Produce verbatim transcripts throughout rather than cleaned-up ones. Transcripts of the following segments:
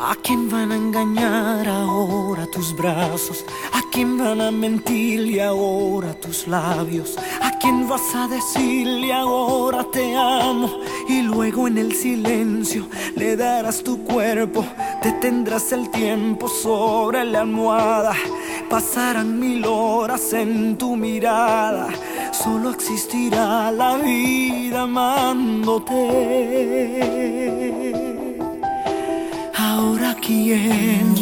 ¿A quién van a engañar ahora tus brazos? ¿A quién van a mentirle ahora tus labios? ¿A quién vas a decirle ahora te amo? Y luego en el silencio le darás tu cuerpo, detendrás el tiempo sobre la almohada. Pasarán mil horas en tu mirada, solo existirá la vida amándote. Ahora quién,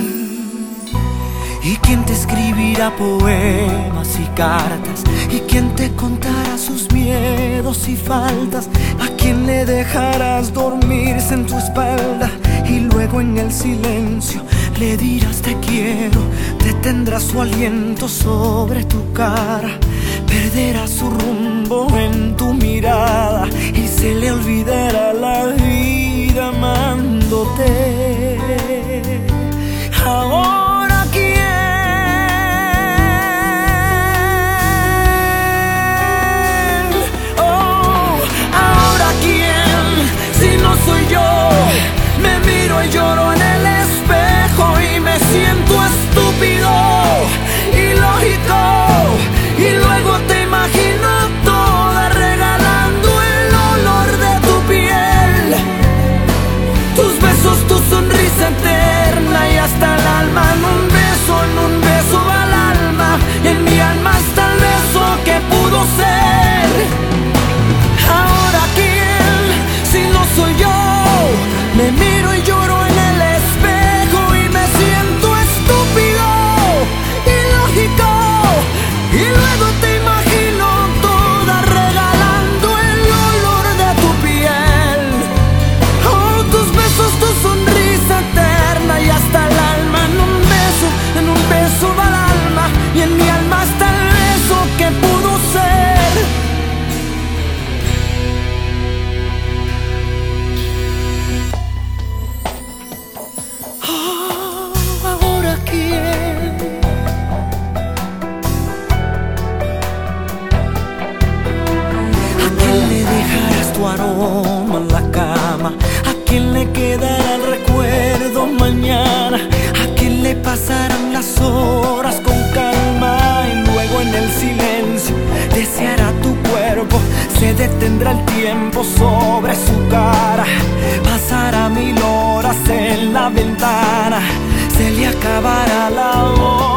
y quién te escribirá poemas y cartas, y quién te contará sus miedos y faltas, a quién le dejarás dormirse en tu espalda y luego en el silencio le dirás te quiero. Detendrás su aliento sobre tu cara, perderá su rumbo en tu mirada y se le olvidará la vida amándote. Ahora quién, oh, ahora quién, si no soy yo. Me miro y lloro en el espejo y me siento estúpido, ilógico, y luego te imagino toda regalando el olor de tu piel, tus besos, tu sonrisa eterna y hasta el alma. En un beso, en un beso va el alma, y en mi alma está el beso que pudo ser. Ahora quién, si no soy yo. Me miro y lloro en el espejo y me siento estúpido, ilógico, y luego te imagino toda regalando el olor de tu piel, oh, tus besos, tu sonrisa eterna y hasta el alma. En un beso, en un beso va el alma, y en mi alma está el beso que pudo ser. Tu aroma en la cama, ¿a quién le quedará el recuerdo mañana? ¿A quién le pasarán las horas con calma? Y luego en el silencio deseará tu cuerpo, se detendrá el tiempo sobre su cara. Pasará mil horas en la ventana, se le acabará la voz.